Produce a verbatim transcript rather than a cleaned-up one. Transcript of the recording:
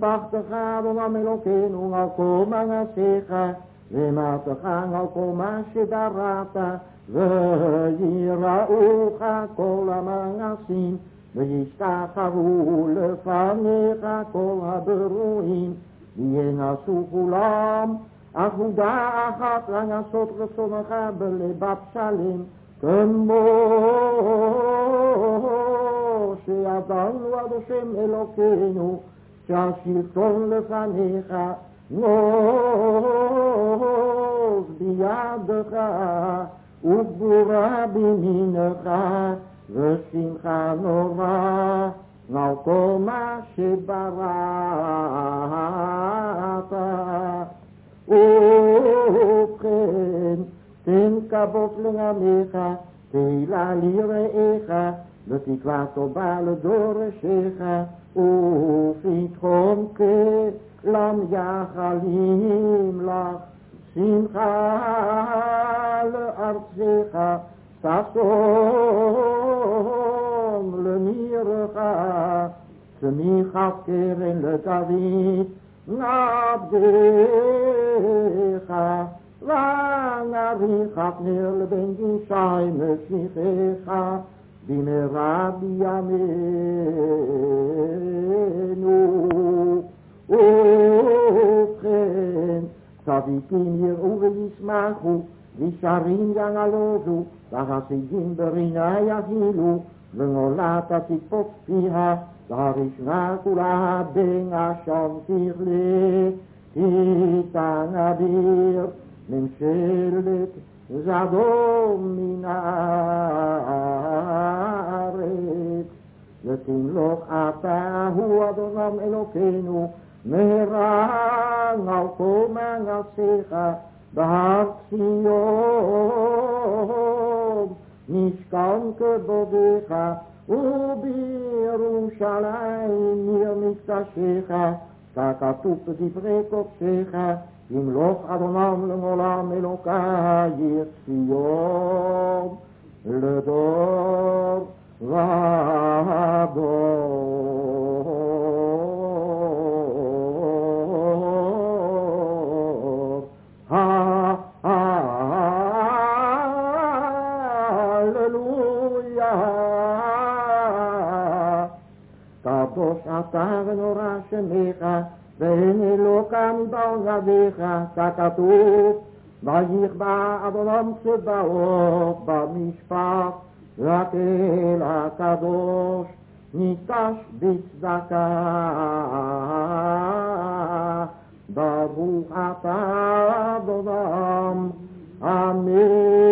משפחתך, אדונם אלוקינו, על כל מעשיך, ומעשיך על כל מה שבראת, ויראוך כל המעשים, וישתחוו לפניך כל הברואים, וינעשו כולם עבודה אחת לעשות רצונך בלבב שלם, כמו שידענו עד השם אלוקינו, שהשלטון לפניך נוז בידך, וגבורה בימינך, ושמחה נורא על כל מה שבראת. ובכן, תן כבוד לעמך, תהילה ליראיך, ותקווה טובה לדורשיך, ופתחון כלם יחלים לך, שמחה לארצך, ששון למירך, צמיחת קרן לדוד עבדך, ונריחת נר לבן ישי משיחך, במהרה בימינו. ובכן, צדיקים יראו וישמחו, וישרים ינעלוזו, והחסידים ברינה יהילו, ונולדת תקפוץ פיה, והראשונה כולה בן השם תכלה, תיתן אביר ממשלת זדום מן הארץ. ותמלוך אתה הוא אדונם אלוקינו, מהרה על כל מעשיך, בהר ציון משכן כבודך, ובירושלים עיר מקדשך, ככתוב בדברי קודשך, ימלוך אדונם לעולם אלוקי ציון לדור ודור. הללויה. קדוש אתה ונורא שמך, ואין אלוקה מבל ידיך, ככתוב, ויכבה אדונם צבאות במשפט, רק אל הקדוש ניטש בצדקה. ברוך אתה אדונם, אמן.